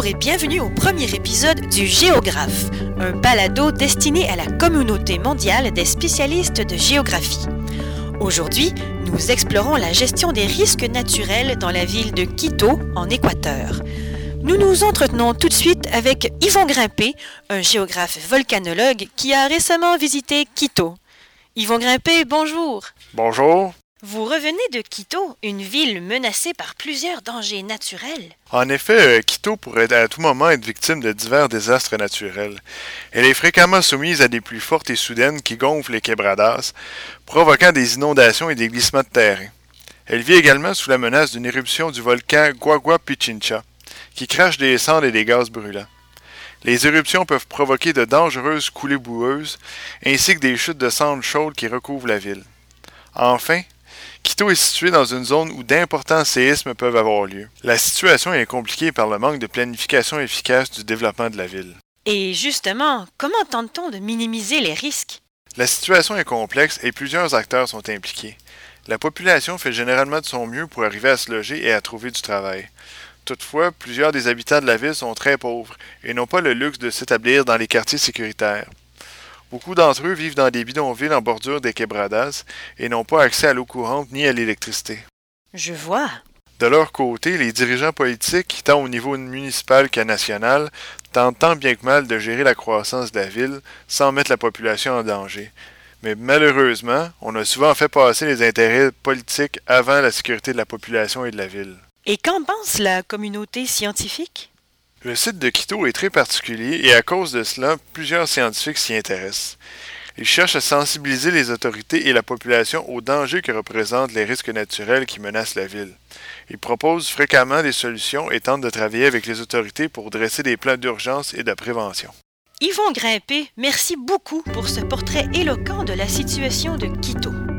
Bonjour et bienvenue au premier épisode du Géographe, un balado destiné à la communauté mondiale des spécialistes de géographie. Aujourd'hui, nous explorons la gestion des risques naturels dans la ville de Quito, en Équateur. Nous nous entretenons tout de suite avec Yvon Grimpé, un géographe volcanologue qui a récemment visité Quito. Yvon Grimpé, bonjour. Bonjour. Vous revenez de Quito, une ville menacée par plusieurs dangers naturels. En effet, Quito pourrait à tout moment être victime de divers désastres naturels. Elle est fréquemment soumise à des pluies fortes et soudaines qui gonflent les quebradas, provoquant des inondations et des glissements de terrain. Elle vit également sous la menace d'une éruption du volcan Guagua Pichincha, qui crache des cendres et des gaz brûlants. Les éruptions peuvent provoquer de dangereuses coulées boueuses, ainsi que des chutes de cendres chaudes qui recouvrent la ville. Enfin, Quito est situé dans une zone où d'importants séismes peuvent avoir lieu. La situation est compliquée par le manque de planification efficace du développement de la ville. Et justement, comment tente-t-on de minimiser les risques? La situation est complexe et plusieurs acteurs sont impliqués. La population fait généralement de son mieux pour arriver à se loger et à trouver du travail. Toutefois, plusieurs des habitants de la ville sont très pauvres et n'ont pas le luxe de s'établir dans les quartiers sécuritaires. Beaucoup d'entre eux vivent dans des bidonvilles en bordure des quebradas et n'ont pas accès à l'eau courante ni à l'électricité. Je vois. De leur côté, les dirigeants politiques, tant au niveau municipal que national, tentent tant bien que mal de gérer la croissance de la ville sans mettre la population en danger. Mais malheureusement, on a souvent fait passer les intérêts politiques avant la sécurité de la population et de la ville. Et qu'en pense la communauté scientifique? Le site de Quito est très particulier et à cause de cela, plusieurs scientifiques s'y intéressent. Ils cherchent à sensibiliser les autorités et la population aux dangers que représentent les risques naturels qui menacent la ville. Ils proposent fréquemment des solutions et tentent de travailler avec les autorités pour dresser des plans d'urgence et de prévention. Yvon Grimpé, merci beaucoup pour ce portrait éloquent de la situation de Quito.